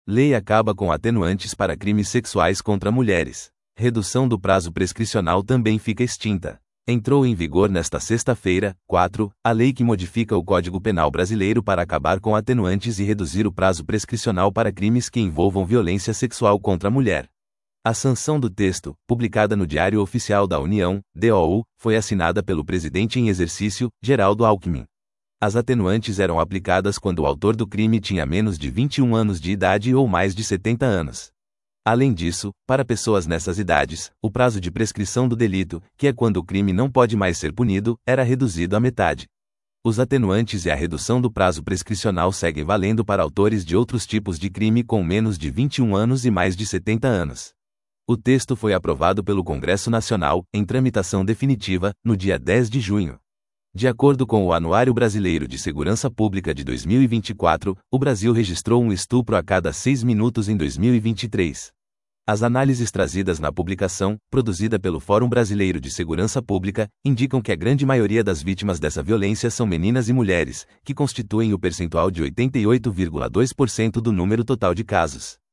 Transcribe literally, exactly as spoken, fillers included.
Lei acaba com atenuantes para crimes sexuais contra mulheres. Redução do prazo prescricional também fica extinta. Entrou em vigor nesta sexta-feira, quatro, a lei que modifica o Código Penal brasileiro para acabar com atenuantes e reduzir o prazo prescricional para crimes que envolvam violência sexual contra a mulher. A sanção do texto, publicada no Diário Oficial da União, D O U, foi assinada pelo presidente em exercício, Geraldo Alckmin. As atenuantes eram aplicadas quando o autor do crime tinha menos de vinte e um anos de idade ou mais de setenta anos. Além disso, para pessoas nessas idades, o prazo de prescrição do delito, que é quando o crime não pode mais ser punido, era reduzido à metade. Os atenuantes e a redução do prazo prescricional seguem valendo para autores de outros tipos de crime com menos de vinte e um anos e mais de setenta anos. O texto foi aprovado pelo Congresso Nacional, em tramitação definitiva, no dia dez de junho. De acordo com o Anuário Brasileiro de Segurança Pública de dois mil e vinte e quatro, o Brasil registrou um estupro a cada seis minutos em dois mil e vinte e três. As análises trazidas na publicação, produzida pelo Fórum Brasileiro de Segurança Pública, indicam que a grande maioria das vítimas dessa violência são meninas e mulheres, que constituem o percentual de oitenta e oito vírgula dois por cento do número total de casos.